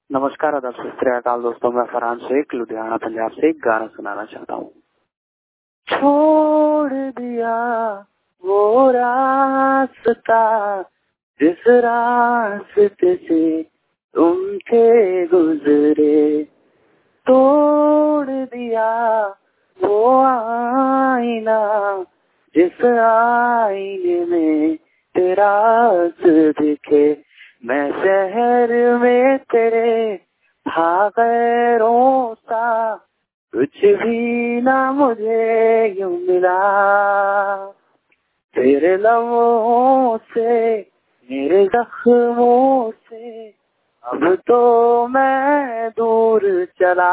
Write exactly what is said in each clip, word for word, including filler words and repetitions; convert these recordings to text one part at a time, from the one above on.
नमस्कार, आदाब, सत श्री अकाल दोस्तों। मैं फरहान शेख लुधियाना पंजाब से एक गाना सुनाना चाहता हूँ। छोड़ दिया वो रास्ता जिस रास्ते से तुम थे गुजरे, तोड़ दिया वो आईना जिस आईने में तेरा दिखे। मैं शहर में तेरे था गैरों सा, कुछ भी ना मुझे यूं मिला। तेरे लम्हों से मेरे जख्मों से अब तो मैं दूर चला।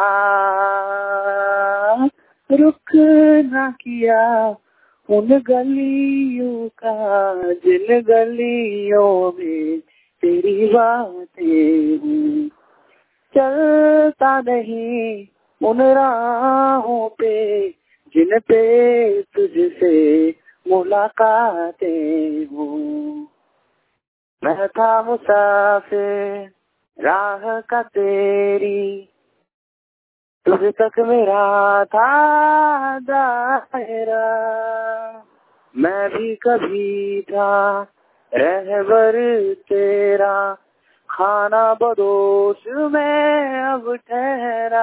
रुक ना किया उन गलियों का जिन गलियों में तेरी बातें हूँ। चलता नहीं उन राहों पे जिन पे तुझसे मुलाकातें हूँ। मैं था मुसाफिर राह का तेरी, तुझ तक मेरा था दायरा। मैं भी कभी था रहबर तेरा, खाना बदोश में अब ठहरा।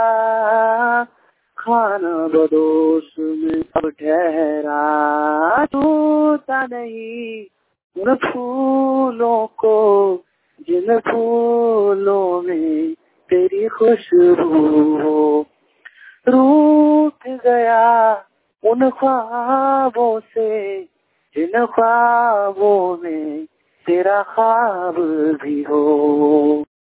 खाना बदोश में अब ठहरा। टूटा नहीं उन फूलों को जिन फूलों में तेरी खुशबू हो। रूठ गया उन ख्वाबों से जिन ख्वाबों में तेरा ख्वाब भी हो।